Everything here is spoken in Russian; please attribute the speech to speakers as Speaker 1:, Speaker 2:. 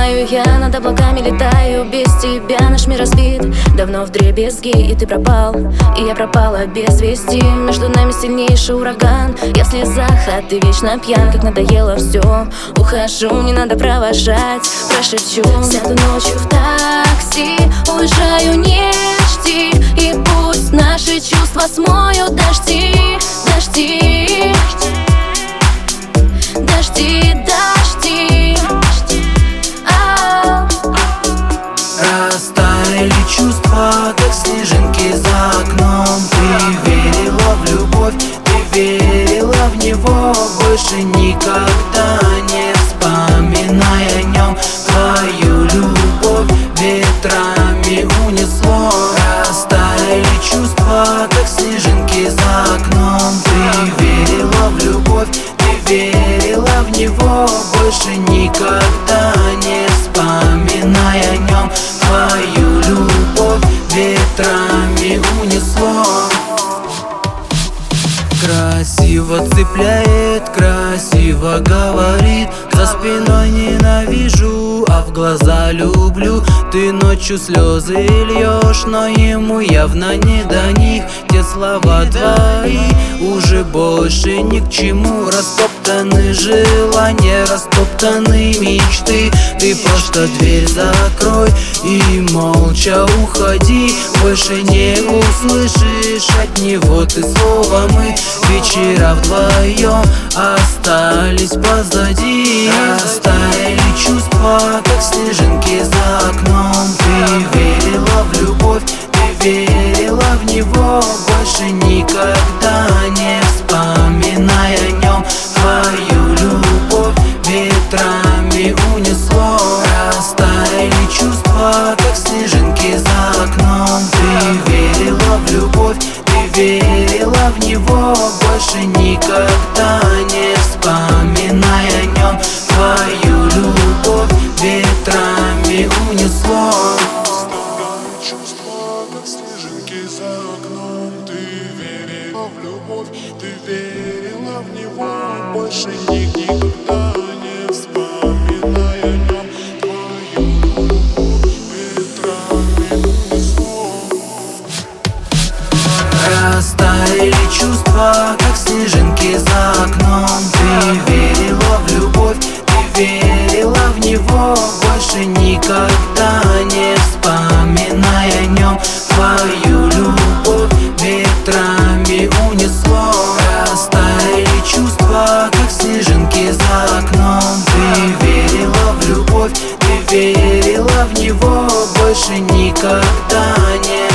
Speaker 1: знаю, я над облаками летаю. Без тебя наш мир разбит, давно вдребезги. И ты пропал, и я пропала без вести. Между нами сильнейший ураган. Я в слезах, а ты вечно пьян. Как надоело все, ухожу, не надо провожать. Прошепчу, сяду ночью в такси, уезжаю, не жди. И пусть наши чувства смоют дожди. Дожди, дожди, дожди.
Speaker 2: Растаяли чувства, как снежинки за окном. Ты верила в любовь, ты верила в него. Больше никогда не вспоминай о нем. Твою любовь ветрами унесло. Растаяли чувства, как снежинки за окном. Ты верила в любовь, ты верила в него. Больше никогда не вспоминай о нем. Твою любовь ветрами унесло. Красиво цепляет, красиво говорит. За спиной ненавижу, а в глаза люблю. Ты ночью слезы льешь, но ему явно не до них. Те слова твои уже больше ни к чему. Растоптаны желания, растоптаны мечты. Ты просто дверь закрой и молча уходи. Больше не услышишь от него ты слова. Мы вечера вдвоем остались позади. Растаяли чувства, как снежинки за окном. Ты верила в любовь, ты верила в него. Больше никогда не вспоминай о нем. Твою любовь ветрами унесло. Растаяли чувства, как снежинки за окном. Ты верила в любовь, ты верила в него. Больше никогда не вспоминай о нем. Твою любовь ветрами унесло.
Speaker 3: Чувства, как снежинки за окном. Ты верила в любовь, ты верила в него. Больше никогда не вспоминай о нем. Твою любовь ветрами унесло.
Speaker 2: Растаяли чувства, как снежинки за окном. Ты верила в любовь, ты верила в него. Больше никогда не вспоминай о нем. Твою любовь ветрами унесло. Растаяли чувства, как снежинки за окном. Ты верила в любовь, ты верила в него. Больше никогда не